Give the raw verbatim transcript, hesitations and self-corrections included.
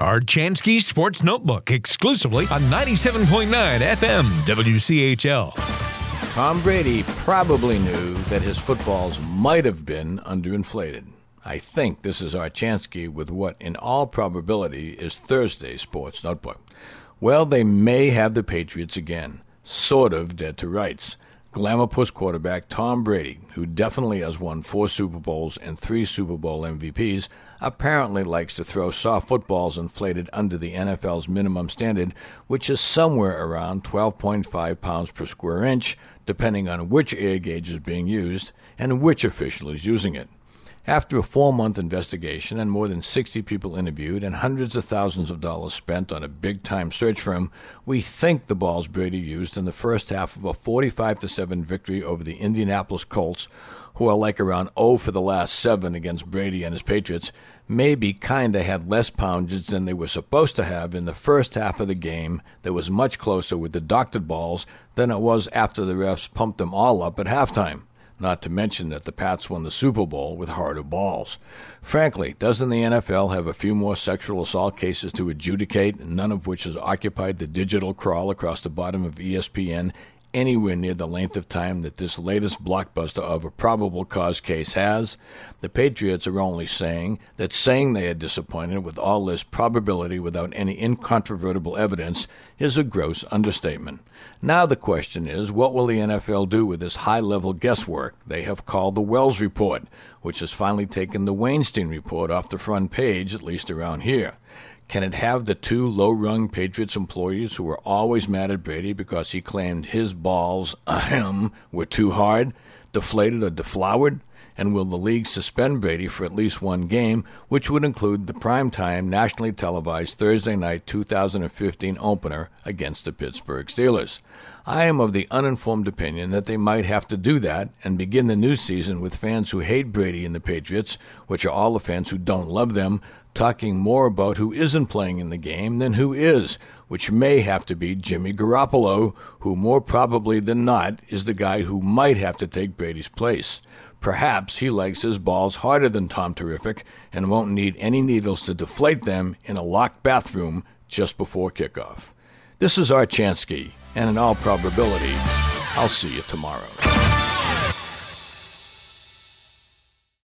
Archansky Sports Notebook, exclusively on ninety-seven point nine F M W C H L. Tom Brady probably knew that his footballs might have been underinflated. I think this is Archansky with what, in all probability, is Thursday's Sports Notebook. Well, they may have the Patriots again, sort of dead to rights. Glamour-puss quarterback Tom Brady, who definitely has won four Super Bowls and three Super Bowl M V Ps, apparently likes to throw soft footballs inflated under the N F L's minimum standard, which is somewhere around twelve point five pounds per square inch, depending on which air gauge is being used and which official is using it. After a four-month investigation and more than sixty people interviewed and hundreds of thousands of dollars spent on a big-time search firm, we think the balls Brady used in the first half of a forty-five to seven victory over the Indianapolis Colts, who are like around oh for the last seven against Brady and his Patriots, maybe kinda had less poundage than they were supposed to have in the first half of the game that was much closer with the doctored balls than it was after the refs pumped them all up at halftime. Not to mention that the Pats won the Super Bowl with harder balls. Frankly, doesn't the N F L have a few more sexual assault cases to adjudicate, none of which has occupied the digital crawl across the bottom of E S P N anywhere near the length of time that this latest blockbuster of a probable cause case has? The Patriots are only saying that saying they are disappointed with all this probability without any incontrovertible evidence is a gross understatement. Now the question is, what will the N F L do with this high-level guesswork they have called the Wells Report, which has finally taken the Weinstein Report off the front page, at least around here? Can it have the two low-rung Patriots employees who were always mad at Brady because he claimed his balls, ahem, were too hard, deflated or deflowered? And will the league suspend Brady for at least one game, which would include the primetime, nationally televised Thursday night two thousand fifteen opener against the Pittsburgh Steelers? I am of the uninformed opinion that they might have to do that and begin the new season with fans who hate Brady and the Patriots, which are all the fans who don't love them, talking more about who isn't playing in the game than who is, which may have to be Jimmy Garoppolo, who more probably than not is the guy who might have to take Brady's place. Perhaps he likes his balls harder than Tom Terrific and won't need any needles to deflate them in a locked bathroom just before kickoff. This is Archansky, and in all probability, I'll see you tomorrow.